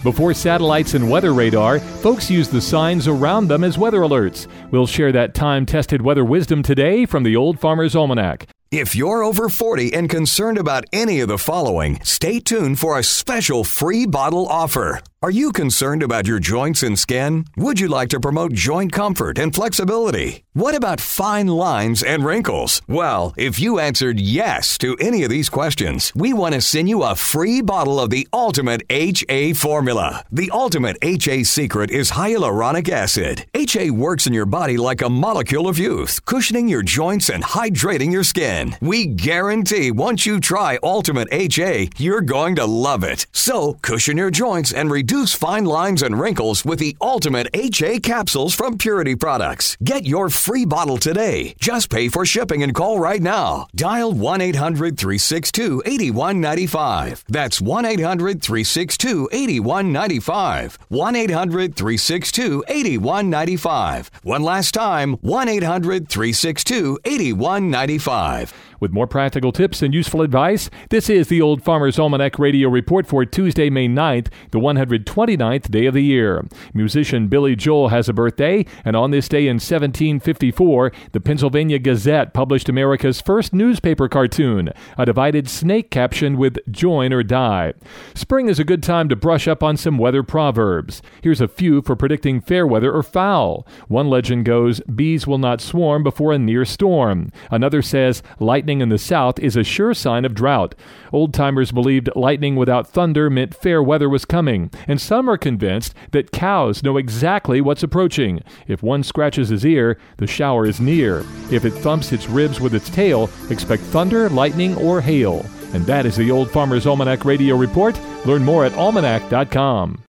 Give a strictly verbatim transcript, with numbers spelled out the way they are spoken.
Before satellites and weather radar, folks used the signs around them as weather alerts. We'll share that time-tested weather wisdom today from the Old Farmer's Almanac. If you're over forty and concerned about any of the following, stay tuned for a special free bottle offer. Are you concerned about your joints and skin? Would you like to promote joint comfort and flexibility? What about fine lines and wrinkles? Well, if you answered yes to any of these questions, we want to send you a free bottle of the Ultimate H A Formula. The Ultimate H A secret is hyaluronic acid. H A works in your body like a molecule of youth, cushioning your joints and hydrating your skin. We guarantee once you try Ultimate H A, you're going to love it. So, cushion your joints and reduce Reduce fine lines and wrinkles with the Ultimate H A capsules from Purity Products. Get your free bottle today. Just pay for shipping and call right now. Dial one eight hundred three six two eight one nine five. That's one eight hundred three six two eight one nine five. one eight hundred three six two eight one nine five. One last time, one eight hundred three six two eight one nine five. With more practical tips and useful advice, this is the Old Farmer's Almanac Radio Report for Tuesday, May ninth, the one hundred twenty-ninth day of the year. Musician Billy Joel has a birthday, and on this day in seventeen fifty-four, the Pennsylvania Gazette published America's first newspaper cartoon, a divided snake captioned with "Join or Die." Spring is a good time to brush up on some weather proverbs. Here's a few for predicting fair weather or foul. One legend goes, "Bees will not swarm before a near storm." Another says, "Lightning in the south is a sure sign of drought." Old-timers believed lightning without thunder meant fair weather was coming, and some are convinced that cows know exactly what's approaching. If one scratches his ear, the shower is near. If it thumps its ribs with its tail, expect thunder, lightning, or hail. And that is the Old Farmer's Almanac Radio Report. Learn more at almanac dot com.